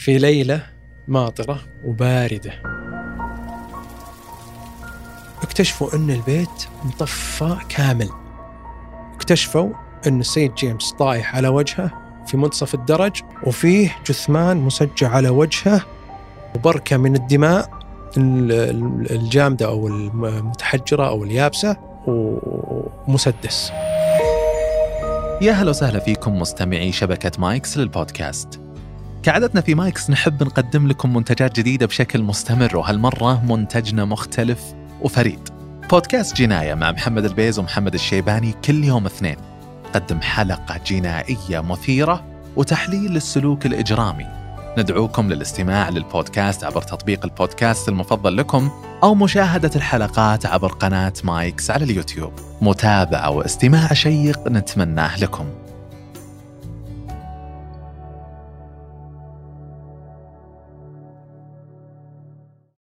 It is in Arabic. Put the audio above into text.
في ليلة ماطرة وباردة اكتشفوا أن البيت مطفى كامل. اكتشفوا أن السيد جيمس طايح على وجهه في منتصف الدرج، وفيه جثمان مسجع على وجهه وبركة من الدماء الجامدة أو المتحجرة أو اليابسة ومسدس. يا هلا وسهلا فيكم مستمعي شبكة مايكس للبودكاست. كعادتنا في مايكس نحب نقدم لكم منتجات جديدة بشكل مستمر، وهالمرة منتجنا مختلف وفريد. بودكاست جناية مع محمد البيز ومحمد الشيباني كل يوم اثنين نقدم حلقة جنائية مثيرة وتحليل للسلوك الإجرامي. ندعوكم للاستماع للبودكاست عبر تطبيق البودكاست المفضل لكم أو مشاهدة الحلقات عبر قناة مايكس على اليوتيوب. متابعة واستماع شيق نتمناه لكم.